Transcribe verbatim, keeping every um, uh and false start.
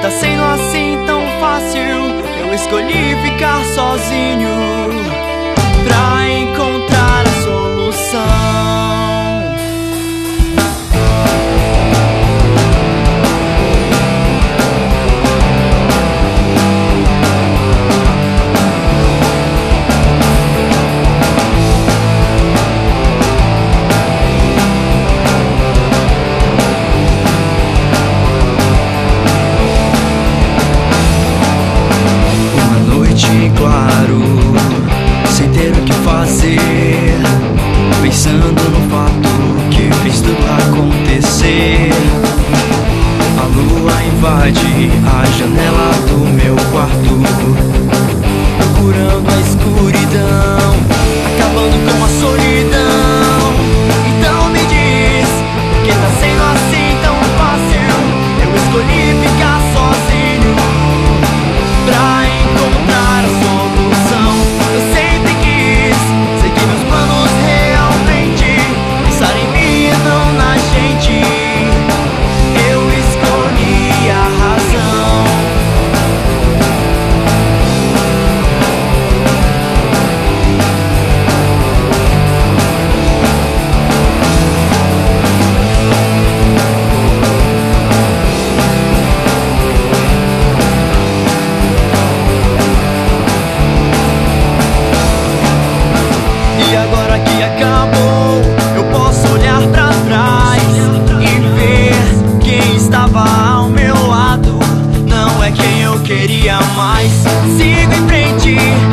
tá sendo assim tão fácil. Eu escolhi ficar sozinho pra encontrar a solução. Claro, sem ter o que fazer, pensando no fato que fez tudo acontecer. A lua invade a janela do meu quarto, procurando a escuridão, acabando com a solidão. Então me diz, por que tá sendo assim tão fácil? Eu escolhi ficar sozinho pra encontrar a solução. Eu sempre quis seguir meus planos realmente, pensar em mim e não na gente. Eu escolhi a razão. E agora que acabou, eu posso olhar pra trás e ver quem estava ao meu lado. Não é quem eu queria mais. Sigo em frente.